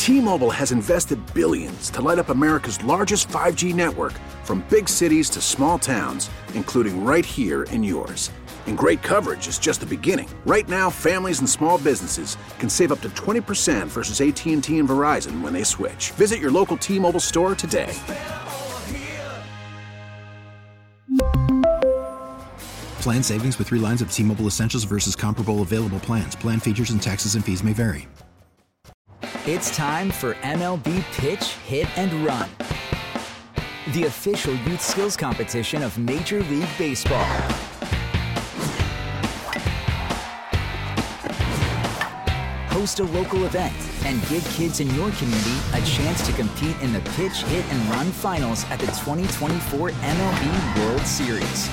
T-Mobile has invested billions to light up America's largest 5G network, from big cities to small towns, including right here in yours. And great coverage is just the beginning. Right now, families and small businesses can save up to 20% versus AT&T and Verizon when they switch. Visit your local T-Mobile store today. Plan savings with 3 lines of T-Mobile Essentials versus comparable available plans. Plan features and taxes and fees may vary. It's time for MLB Pitch, Hit, and Run, the official youth skills competition of Major League Baseball. Host a local event and give kids in your community a chance to compete in the Pitch, Hit, and Run finals at the 2024 MLB World Series.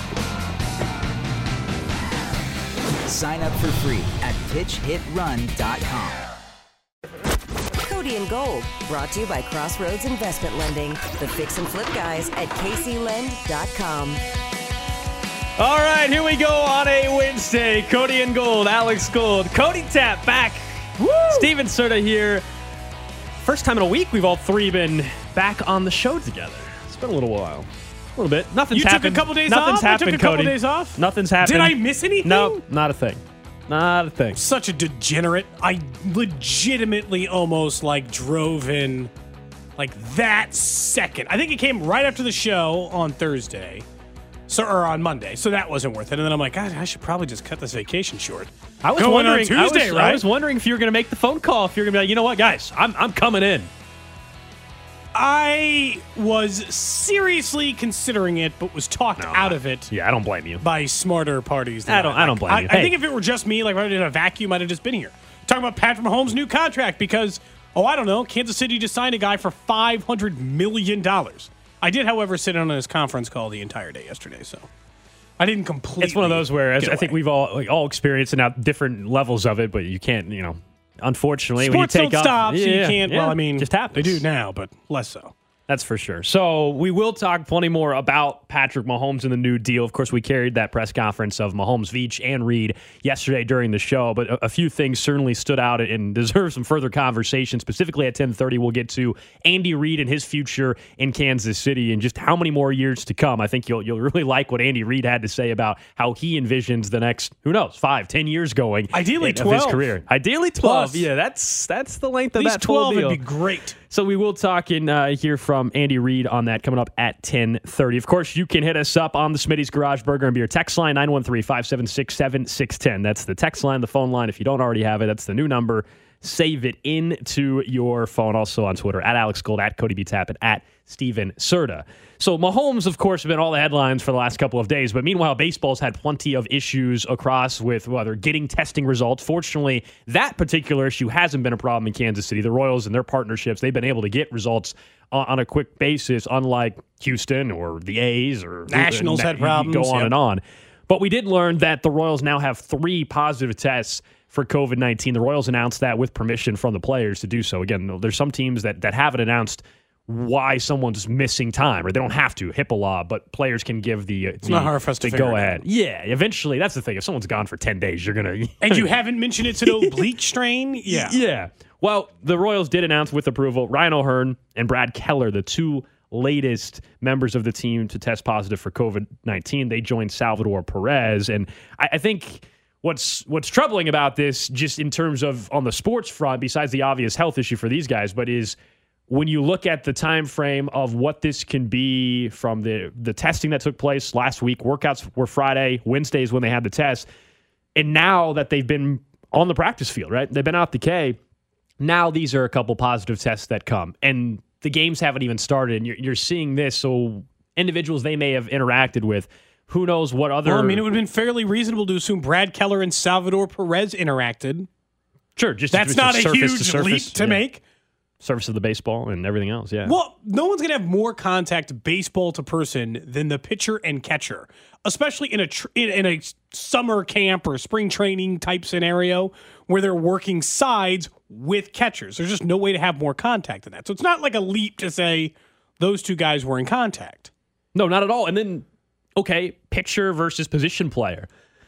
Sign up for free at pitchhitrun.com. Cody and Gold, brought to you by Crossroads Investment Lending, the fix and flip guys at kclend.com. All right, here we go on a Wednesday. Cody and Gold, Alex Gold, Cody Tapp back. Woo! Steven Serta here. First time in a week we've all three been back on the show together. It's been a little while. A little bit. Nothing's happened. You took a couple days Nothing's off? happened, I took a couple Cody. days off? Nothing's happened. Did I miss anything? No, not a thing. Not a thing. Such a degenerate. I legitimately almost drove in that second. I think it came right after the show on Thursday. Or on Monday. So that wasn't worth it. And then I'm like, God, I should probably just cut this vacation short. I was Going wondering on Tuesday, right? I was wondering if you were going to make the phone call. If you're going to be like, you know what, guys, I'm coming in. I was seriously considering it, but was talked out of it. Yeah, I don't blame you. By smarter parties. I don't blame you. I think if it were just me, if I did a vacuum, I'd have just been here. Talking about Patrick Mahomes' new contract because, I don't know, Kansas City just signed a guy for $500 million. I did, however, sit on his conference call the entire day yesterday, so I didn't completely. It's one of those where I think we've all experienced it now, different levels of it, but you can't, unfortunately, sports when you take don't off, stop, so you can't. Yeah, well, I mean, just happens. They do now, but less so. That's for sure. So we will talk plenty more about Patrick Mahomes and the new deal. Of course, we carried that press conference of Mahomes, Veach, and Reed yesterday during the show, but a few things certainly stood out and deserve some further conversation. Specifically at 10:30, we'll get to Andy Reid and his future in Kansas City and just how many more years to come. I think you'll really like what Andy Reid had to say about how he envisions the next, 5-10 years going. Ideally, of 12 his career. Ideally 12. Plus. Yeah, that's the length At of least that full 12 deal. would be great. So we will talk and hear from Andy Reid on that coming up at 10:30. Of course, you can hit us up on the Smitty's Garage Burger and Beer text line, 913-576-7610. That's the text line, the phone line. If you don't already have it, that's the new number. Save it into your phone. Also on Twitter, at Alex Gold, at Cody B. Tappet, at Steven Serta. So Mahomes, of course, have been all the headlines for the last couple of days, but meanwhile, baseball's had plenty of issues across with whether getting testing results. Fortunately, that particular issue hasn't been a problem in Kansas City. The Royals and their partnerships, they've been able to get results on a quick basis, unlike Houston or the A's or Nationals had problems. Go on and on. But we did learn that the Royals now have 3 positive tests for COVID-19. The Royals announced that with permission from the players to do so. Again, there's some teams that haven't announced why someone's missing time, or they don't have to, HIPAA law, but players can give it's not hard for us to figure go it ahead. out. Yeah, eventually, that's the thing. If someone's gone for 10 days, you're going to... And you haven't mentioned it's an oblique strain? Yeah. Yeah. Well, the Royals did announce with approval Ryan O'Hearn and Brad Keller, the 2 latest members of the team to test positive for COVID-19. They joined Salvador Perez, and I think... What's troubling about this, just in terms of on the sports front, besides the obvious health issue for these guys, but is when you look at the time frame of what this can be from the testing that took place last week, workouts were Friday, Wednesdays when they had the test, and now that they've been on the practice field, right? They've been out the K. Now these are a couple positive tests that come, and the games haven't even started, and you're seeing this, so individuals they may have interacted with, who knows what other... Well, it would have been fairly reasonable to assume Brad Keller and Salvador Perez interacted. Sure, just that's not a huge surface, leap to make. Surface of the baseball and everything else, yeah. Well, no one's going to have more contact baseball to person than the pitcher and catcher, especially in a summer camp or spring training type scenario where they're working sides with catchers. There's just no way to have more contact than that. So it's not like a leap to say those 2 guys were in contact. No, not at all. And then... Okay, pitcher versus position player.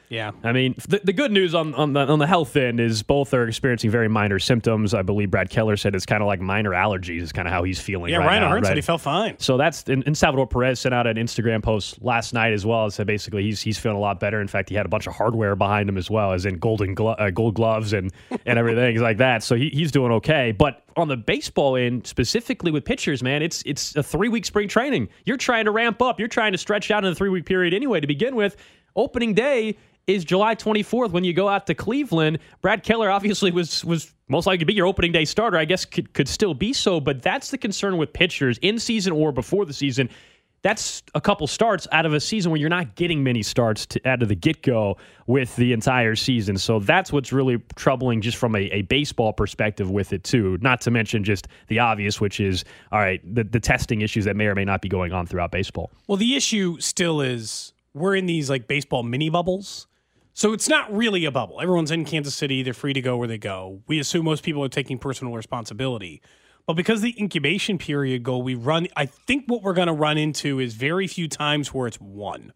Yeah. I mean, the good news on the health end is both are experiencing very minor symptoms. I believe Brad Keller said it's kind of like minor allergies is kind of how he's feeling right Ryan now. O'Hearn said he felt fine. So that's and Salvador Perez sent out an Instagram post last night as well. Said basically he's feeling a lot better. In fact, he had a bunch of hardware behind him as well, as in gold gloves and everything like that. So he's doing okay. But on the baseball end, specifically with pitchers, man, it's a 3-week spring training. You're trying to ramp up. You're trying to stretch out in a 3-week period anyway to begin with. Opening day is July 24th when you go out to Cleveland. Brad Keller obviously was most likely to be your opening day starter. I guess could still be so, but that's the concern with pitchers in season or before the season. That's a couple starts out of a season where you're not getting many starts out of the get-go with the entire season. So that's what's really troubling just from a baseball perspective with it too. Not to mention just the obvious, which is, all right, the testing issues that may or may not be going on throughout baseball. Well, the issue still is we're in these like baseball mini bubbles. So it's not really a bubble. Everyone's in Kansas City. They're free to go where they go. We assume most people are taking personal responsibility. But because the incubation period goal we run, I think what we're going to run into is very few times where it's one.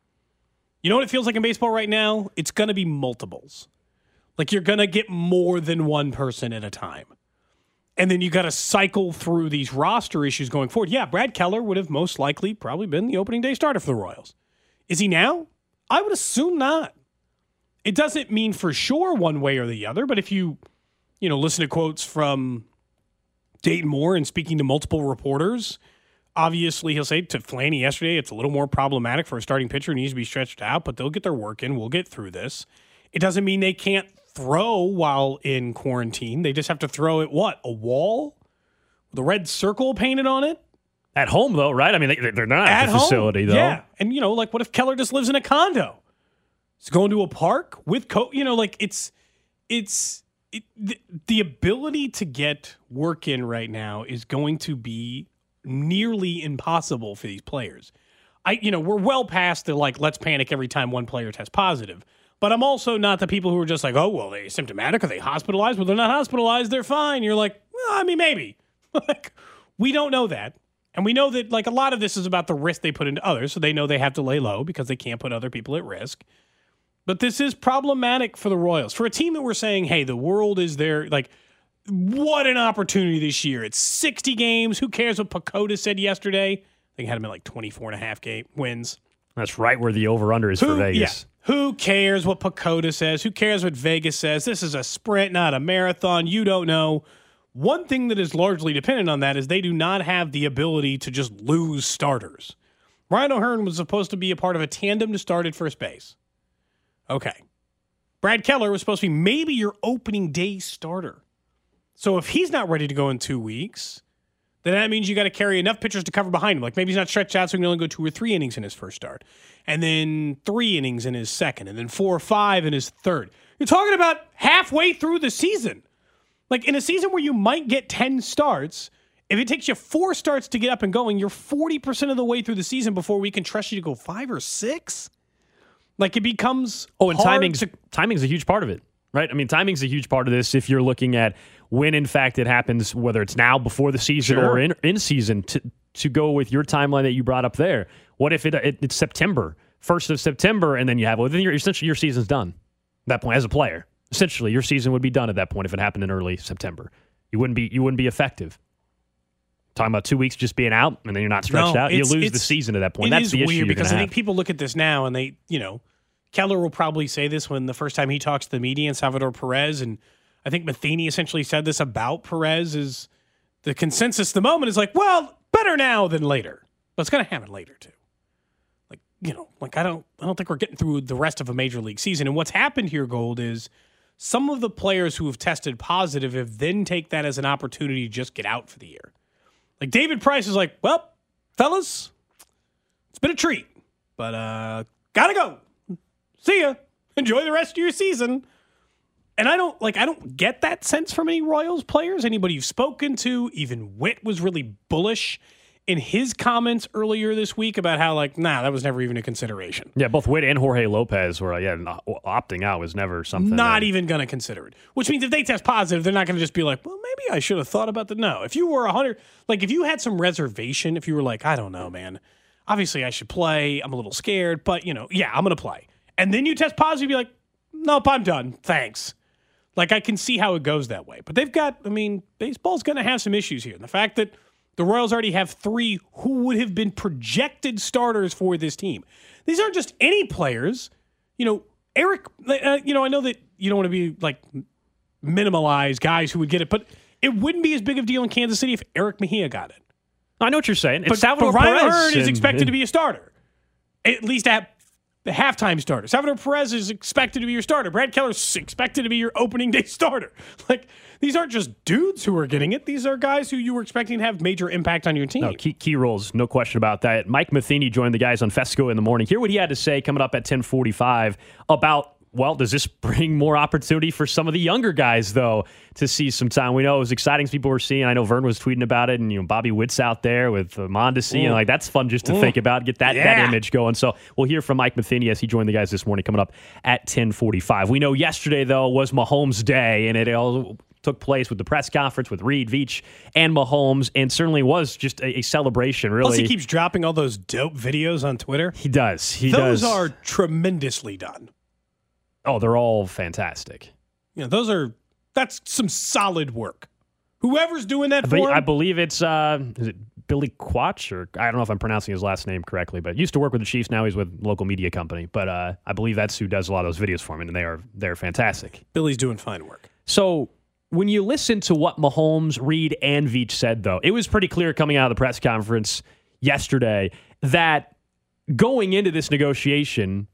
You know what it feels like in baseball right now? It's going to be multiples. Like you're going to get more than one person at a time. And then you got to cycle through these roster issues going forward. Yeah, Brad Keller would have most likely probably been the opening day starter for the Royals. Is he now? I would assume not. It doesn't mean for sure one way or the other, but if you listen to quotes from Dayton Moore and speaking to multiple reporters, obviously he'll say to Flanny yesterday, it's a little more problematic for a starting pitcher, needs to be stretched out, but they'll get their work in. We'll get through this. It doesn't mean they can't throw while in quarantine. They just have to throw at what? A wall? With a red circle painted on it? At home, though, right? I mean, they're not at the facility, though. Yeah. And, what if Keller just lives in a condo? He's going to a park with the ability to get work in right now is going to be nearly impossible for these players. We're well past the let's panic every time one player tests positive. But I'm also not the people who are just like, oh, well, they're symptomatic. Are they hospitalized? Well, they're not hospitalized. They're fine. You're like, well, I mean, maybe. We don't know that. And we know that a lot of this is about the risk they put into others. So they know they have to lay low because they can't put other people at risk. But this is problematic for the Royals. For a team that we're saying, hey, the world is there. What an opportunity this year. It's 60 games. Who cares what Pacoda said yesterday? I think had him at 24.5 wins. That's right where the over-under is for Vegas. Yeah. Who cares what Pacoda says? Who cares what Vegas says? This is a sprint, not a marathon. You don't know. One thing that is largely dependent on that is they do not have the ability to just lose starters. Ryan O'Hearn was supposed to be a part of a tandem to start at first base. Okay. Brad Keller was supposed to be maybe your opening day starter. So if he's not ready to go in 2 weeks, then that means you got to carry enough pitchers to cover behind him. Maybe he's not stretched out, so he can only go 2 or 3 innings in his first start. And then 3 innings in his second. And then 4 or 5 in his third. You're talking about halfway through the season. In a season where you might get 10 starts, if it takes you 4 starts to get up and going, you're 40% of the way through the season before we can trust you to go 5 or 6. It becomes and timing's a huge part of it, right? I mean, timing's a huge part of this if you're looking at when, in fact, it happens, whether it's now before the season or in season, to go with your timeline that you brought up there. What if it's September, 1st of September, and then you have, essentially your season's done at that point as a player. Essentially, your season would be done at that point if it happened in early September. You wouldn't be effective. Talking about 2 weeks just being out, and then you're not stretched out. You lose the season at that point. That's the issue. It is weird because I think people look at this now and they, Keller will probably say this when the first time he talks to the media and Salvador Perez, and I think Matheny essentially said this about Perez, is the consensus at the moment is well, better now than later. But it's going to happen later too. I don't think we're getting through the rest of a major league season. And what's happened here, Gold, is some of the players who have tested positive have then take that as an opportunity to just get out for the year. David Price is well, fellas, it's been a treat, but gotta go. See ya. Enjoy the rest of your season. And I don't get that sense from any Royals players. Anybody you've spoken to, even Witt was really bullish in his comments earlier this week about how that was never even a consideration. Yeah, both Witt and Jorge Lopez were opting out was never something. Not even going to consider it. Which means if they test positive, they're not going to just be well, maybe I should have thought about that. No, if you were 100, if you had some reservation, if you were I don't know, man, obviously I should play. I'm a little scared, but I'm going to play. and then you test positive, you're like, nope, I'm done. Thanks. Like, I can see how it goes that way. But baseball's going to have some issues here. And the fact that the Royals already have 3 who would have been projected starters for this team. These aren't just any players. Eric, I know that you don't want to be like minimalize guys who would get it, but it wouldn't be as big of a deal in Kansas City if Eric Mejia got it. I know what you're saying. But Ryan O'Hearn is expected to be a starter, at least at the halftime starter. Salvador Perez is expected to be your starter. Brad Keller's expected to be your opening day starter. Like, these aren't just dudes who are getting it. These are guys who you were expecting to have major impact on your team. No, key roles, no question about that. Mike Matheny joined the guys on Fesco in the morning. Hear what he had to say coming up at 10:45 about, well, does this bring more opportunity for some of the younger guys, though, to see some time? We know it was exciting as people were seeing. I know Vern was tweeting about it, and Bobby Witt's out there with Mondesi, and that's fun just to think about, get that image going. So we'll hear from Mike Matheny as he joined the guys this morning coming up at 10:45. We know yesterday, though, was Mahomes' day, and it all took place with the press conference with Reed, Veach, and Mahomes, and certainly was just a celebration, really. Plus, he keeps dropping all those dope videos on Twitter. He does. Those are tremendously done. Oh, they're all fantastic. That's some solid work. Whoever's doing that for him. I believe it's, is it Billy Quach? Or I don't know if I'm pronouncing his last name correctly, but used to work with the Chiefs. Now he's with a local media company. But I believe that's who does a lot of those videos for him, and they're fantastic. Billy's doing fine work. So when you listen to what Mahomes, Reed, and Veach said, though, it was pretty clear coming out of the press conference yesterday that going into this negotiation,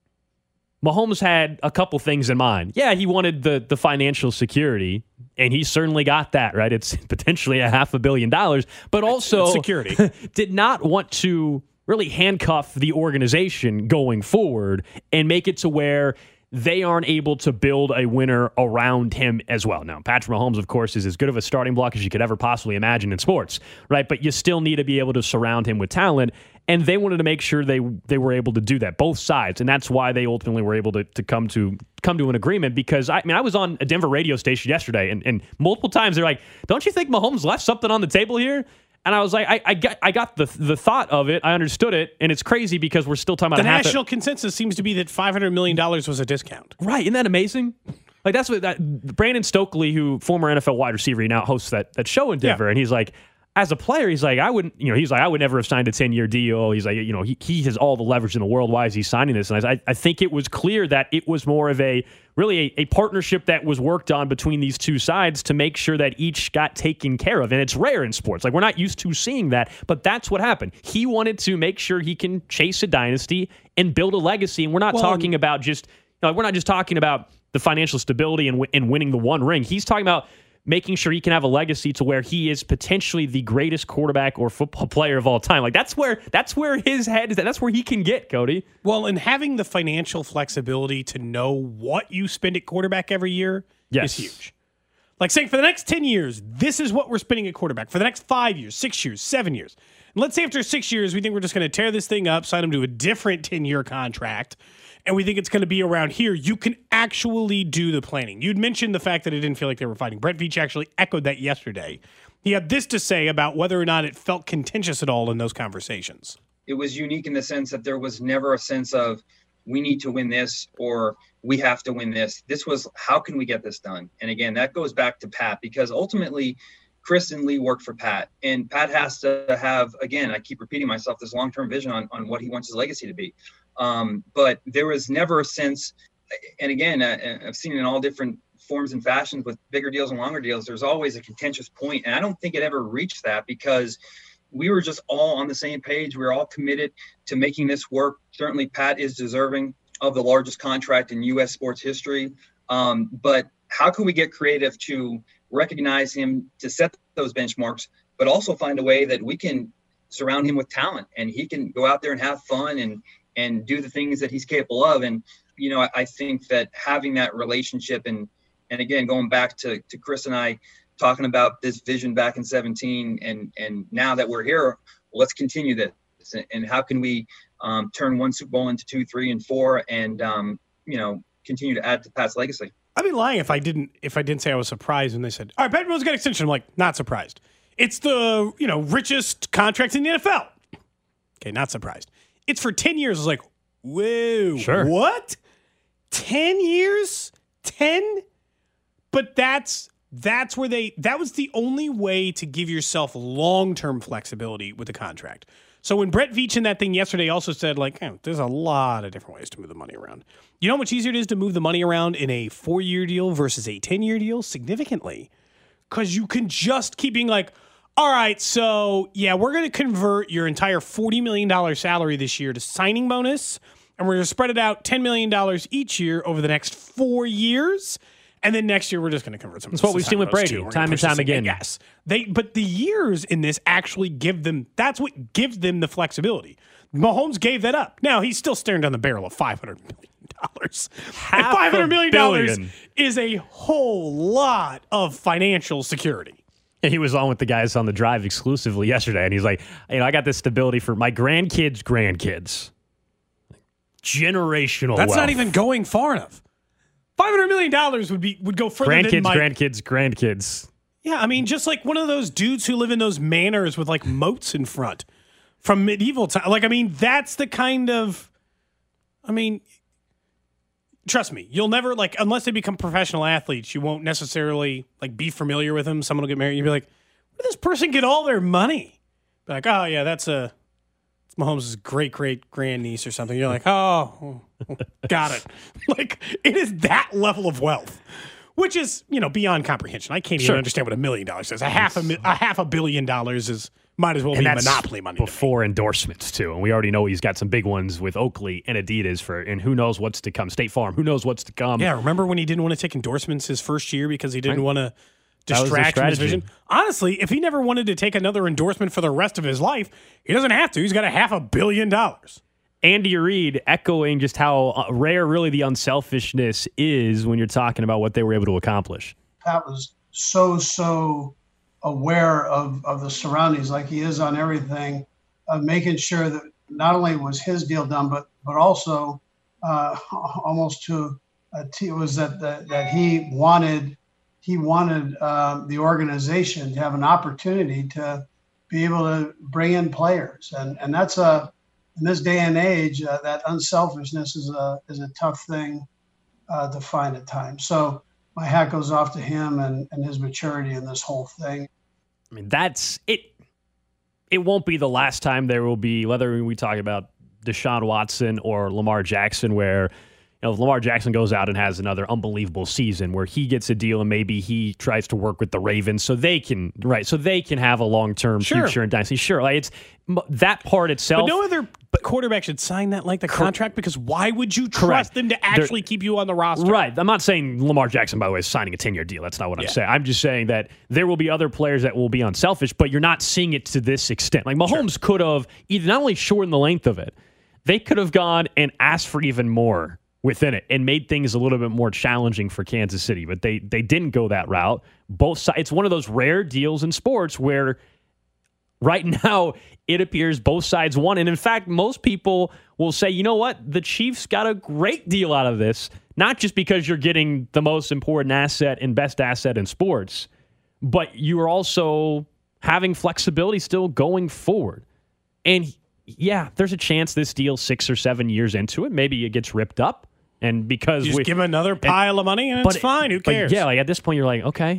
Mahomes had a couple things in mind. Yeah, he wanted the financial security, and he certainly got that, right? It's potentially $500 million, but also security. Did not want to really handcuff the organization going forward and make it to where they aren't able to build a winner around him as well. Now, Patrick Mahomes, of course, is as good of a starting block as you could ever possibly imagine in sports, right? But you still need to be able to surround him with talent, and they wanted to make sure they were able to do that, both sides, and that's why they ultimately were able to come to an agreement. Because I was on a Denver radio station yesterday, and multiple times they're like, "Don't you think Mahomes left something on the table here?" And I was like, I got the thought of it. I understood it. And it's crazy because we're still talking about the national consensus seems to be that $500 million was a discount. Right. Isn't that amazing? Like, that's what Brandon Stokely, who former NFL wide receiver, he now hosts that show in Denver. Yeah. And he's like, as a player, he's like, I would never have signed a 10-year deal. He's like, he has all the leverage in the world. Why is he signing this? And I think it was clear that it was more of a partnership that was worked on between these two sides to make sure that each got taken care of. And it's rare in sports. Like, we're not used to seeing that, but that's what happened. He wanted to make sure he can chase a dynasty and build a legacy. And we're not talking about we're not just talking about the financial stability and winning the one ring. He's talking about making sure he can have a legacy to where he is potentially the greatest quarterback or football player of all time. Like, that's where his head is at. That's where he can get, Cody. Well, and having the financial flexibility to know what you spend at quarterback every year is huge. Like, saying for the next 10 years, this is what we're spending at quarterback. For the next 5 years, 6 years, 7 years. And let's say after 6 years, we think we're just going to tear this thing up, sign him to a different 10-year contract, and we think it's going to be around here. You can actually do the planning. You'd mentioned the fact that it didn't feel like they were fighting. Brett Veach actually echoed that yesterday. He had this to say about whether or not it felt contentious at all in those conversations. It was unique in the sense that there was never a sense of we need to win this or we have to win this. This was, how can we get this done? And again, that goes back to Pat, because ultimately Chris and Lee worked for Pat, and Pat has to have, again, I keep repeating myself, this long-term vision on what he wants his legacy to be. But there was never a sense, and again, I've seen it in all different forms and fashions with bigger deals and longer deals. There's always a contentious point, and I don't think it ever reached that because we were just all on the same page. We were all committed to making this work. Certainly, Pat is deserving of the largest contract in U.S. sports history. But how can we get creative to recognize him, to set those benchmarks, but also find a way that we can surround him with talent and he can go out there and have fun and do the things that he's capable of. And, I think that having that relationship and again, going back to Chris and I talking about this vision back in 2017 and now that we're here, let's continue this. And how can we turn one Super Bowl into 2, 3, and 4 and, continue to add to Pat's legacy. I'd be lying if I didn't say I was surprised when they said, all right, Pat Mahomes got an extension. I'm like, not surprised. It's the, richest contract in the NFL. Okay, not surprised. It's for 10 years. I was like, whoa, Sure. what? 10 years? 10? But that was the only way to give yourself long-term flexibility with the contract. So when Brett Veach in that thing yesterday also said, like, there's a lot of different ways to move the money around. You know how much easier it is to move the money around in a 4-year deal versus a 10-year deal? Significantly. Because you can just keep being like, all right, so, yeah, we're going to convert your entire $40 million salary this year to signing bonus, and we're going to spread it out $10 million each year over the next 4 years. And then next year, we're just going to convert some. That's what we've seen with Brady, time and time again. Yes, but the years in this actually give them. That's what gives them the flexibility. Mahomes gave that up. Now he's still staring down the barrel of $500 million. $500 million is a whole lot of financial security. And he was on with the guys on the drive exclusively yesterday, and he's like, I got this stability for my grandkids' grandkids. Generational. That's wealth. not even going far enough. $500 million would go further than my grandkids. Yeah, I mean, just like one of those dudes who live in those manors with like moats in front from medieval time. Like, I mean, that's the kind of. I mean, trust me, you'll never like unless they become professional athletes. You won't necessarily like be familiar with them. Someone will get married. You'll be like, where did this person get all their money? Be like, oh yeah, it's Mahomes' great grandniece or something. You're like, oh, got it. Like, it is that level of wealth, which is, beyond comprehension. I can't even understand what $1 million is. A half $1 billion is might as well be monopoly money. Before endorsements too, and we already know he's got some big ones with Oakley and Adidas and who knows what's to come. State Farm, who knows what's to come. Yeah, remember when he didn't want to take endorsements his first year because he didn't want to distract from his vision? Honestly, if he never wanted to take another endorsement for the rest of his life, he doesn't have to. He's got a $500 million. Andy Reid echoing just how rare really the unselfishness is when you're talking about what they were able to accomplish. Pat was so aware of the surroundings, like he is on everything, making sure that not only was his deal done, but also almost to a T was that he wanted the organization to have an opportunity to be able to bring in players, and that's in this day and age, that unselfishness is a tough thing to find at times. So my hat goes off to him and his maturity in this whole thing. I mean, that's it. It won't be the last time there will be, whether we talk about Deshaun Watson or Lamar Jackson, where if Lamar Jackson goes out and has another unbelievable season where he gets a deal and maybe he tries to work with the Ravens so they can have a long-term future in dynasty. Sure, like it's that part itself. But no other quarterback should sign that like the contract, because why would you trust them to actually keep you on the roster? Right. I'm not saying Lamar Jackson, by the way, is signing a 10-year deal. That's not what I'm saying. I'm just saying that there will be other players that will be unselfish, but you're not seeing it to this extent. Like Mahomes could have either not only shortened the length of it, they could have gone and asked for even more within it and made things a little bit more challenging for Kansas City, but they didn't go that route. Both sides. It's one of those rare deals in sports where right now it appears both sides won. And in fact, most people will say, you know what? The Chiefs got a great deal out of this, not just because you're getting the most important asset and best asset in sports, but you are also having flexibility still going forward. And yeah, there's a chance this deal 6 or 7 years into it, maybe it gets ripped up. And because you just give him another pile of money and it's fine. Who cares? Yeah, like at this point, you're like, okay.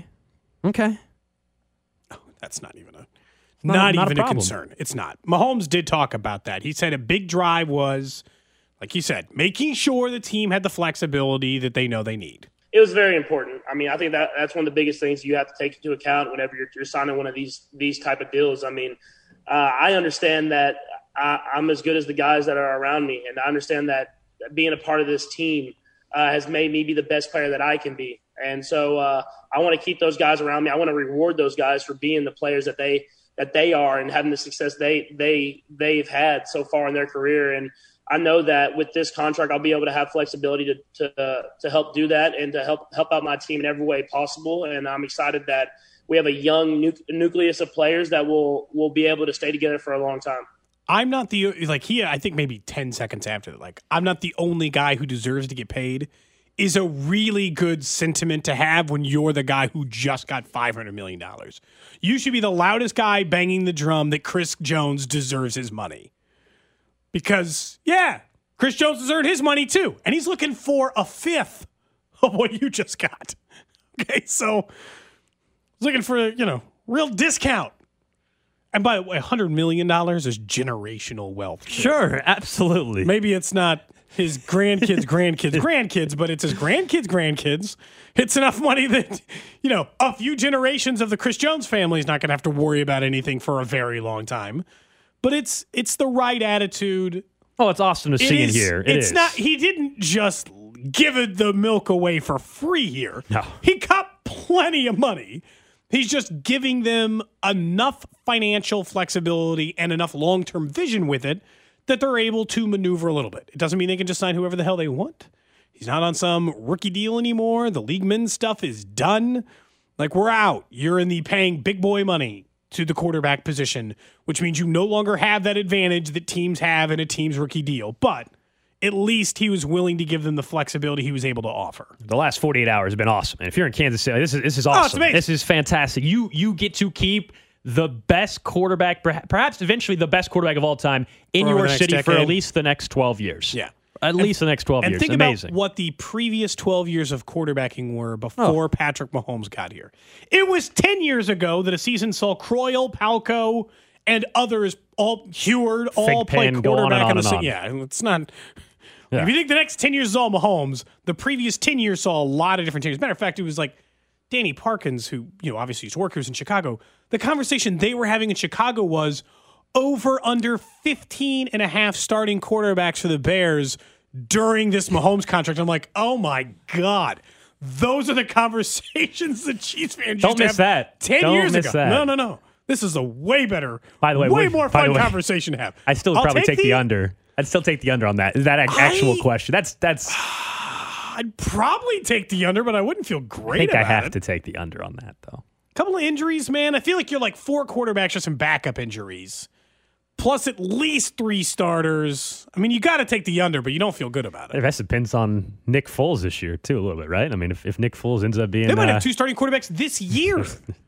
Oh, that's not even a concern. It's not. Mahomes did talk about that. He said a big drive was, like he said, making sure the team had the flexibility that they know they need. It was very important. I mean, I think that's one of the biggest things you have to take into account whenever you're signing one of these type of deals. I mean, I understand that I'm as good as the guys that are around me, and I understand that being a part of this team has made me be the best player that I can be. And so I want to keep those guys around me. I want to reward those guys for being the players that they are and having the success they've had so far in their career. And I know that with this contract, I'll be able to have flexibility to help do that and to help out my team in every way possible. And I'm excited that we have a young nucleus of players that will be able to stay together for a long time. I'm not I think maybe 10 seconds after that, I'm not the only guy who deserves to get paid is a really good sentiment to have when you're the guy who just got $500 million. You should be the loudest guy banging the drum that Chris Jones deserves his money. Because, Chris Jones has earned his money too, and he's looking for a fifth of what you just got. Okay, so he's looking for, real discount. And by the way, $100 million is generational wealth. Sure, absolutely. Maybe it's not his grandkids, but it's his grandkids. It's enough money that, a few generations of the Chris Jones family is not going to have to worry about anything for a very long time. But it's the right attitude. Oh, it's awesome to see it here. It's not. He didn't just give the milk away for free here. No. He got plenty of money. He's just giving them enough financial flexibility and enough long-term vision with it that they're able to maneuver a little bit. It doesn't mean they can just sign whoever the hell they want. He's not on some rookie deal anymore. The league min stuff is done. Like, we're out. You're in the paying big boy money to the quarterback position, which means you no longer have that advantage that teams have in a team's rookie deal. But at least he was willing to give them the flexibility he was able to offer. The last 48 hours have been awesome. And if you're in Kansas City, this is awesome. This is fantastic. You get to keep the best quarterback, perhaps eventually the best quarterback of all time in your city for at least the next 12 years. Yeah. At least the next 12 years. And think Amazing. about what the previous 12 years of quarterbacking were before Patrick Mahomes got here. It was 10 years ago that a season saw Croyle, Palco, and others, Heward, all play quarterback on the season. Yeah, it's not. Yeah. If you think the next 10 years is all Mahomes, the previous 10 years saw a lot of different changes. Matter of fact, it was like Danny Parkins, who obviously used to work here in Chicago. The conversation they were having in Chicago was over under 15 and a half starting quarterbacks for the Bears during this Mahomes contract. I'm like, oh my God. Those are the conversations the Chiefs fans used to have 10 years ago. No. This is a way better, by the way, way more fun conversation to have. I'd still probably take the under. I'd still take the under on that. Is that an actual question? That's. I'd probably take the under, but I wouldn't feel great about it. I have to take the under on that, though. Couple of injuries, man. I feel like you're like 4 quarterbacks or some backup injuries, plus at least 3 starters. I mean, you got to take the under, but you don't feel good about it. That depends on Nick Foles this year, too, a little bit, right? I mean, if Nick Foles ends up being... They might have 2 starting quarterbacks this year.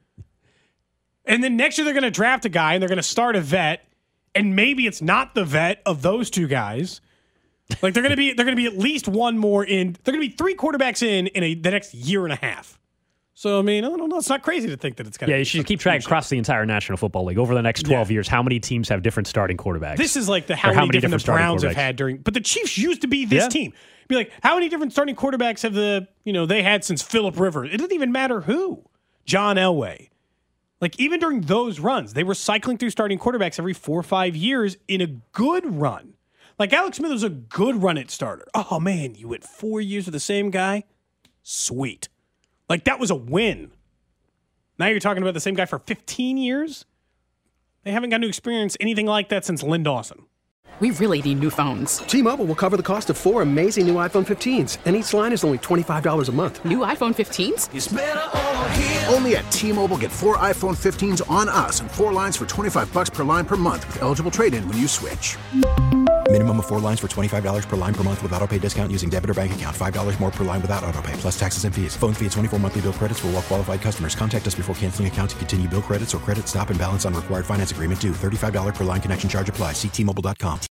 And then next year they're going to draft a guy, and they're going to start a vet, and maybe it's not the vet of those 2 guys. Like, they're going to be at least one more in... They're going to be 3 quarterbacks in the next year and a half. So, I mean, I don't know. It's not crazy to think that it's going to be. Yeah, you should keep track across the entire National Football League. Over the next 12 years, how many teams have different starting quarterbacks? This is like how many different the Browns have had during... But the Chiefs used to be this team. Be like, how many different starting quarterbacks have they had since Phillip Rivers? It doesn't even matter who. John Elway. Like, even during those runs, they were cycling through starting quarterbacks every 4 or 5 years in a good run. Like, Alex Smith was a good run at starter. Oh, man, you went 4 years with the same guy? Sweet. Like, that was a win. Now you're talking about the same guy for 15 years? They haven't gotten to experience anything like that since Lynn Dawson. We really need new phones. T-Mobile will cover the cost of 4 amazing new iPhone 15s, and each line is only $25 a month. New iPhone 15s? It's better over here. Only at T-Mobile, get 4 iPhone 15s on us and 4 lines for $25 per line per month with eligible trade-in when you switch. Minimum of 4 lines for $25 per line per month with autopay discount using debit or bank account. $5 more per line without autopay, plus taxes and fees. Phone fee at 24 monthly bill credits for well-qualified customers. Contact us before canceling account to continue bill credits or credit stop and balance on required finance agreement due. $35 per line connection charge applies. See T-Mobile.com.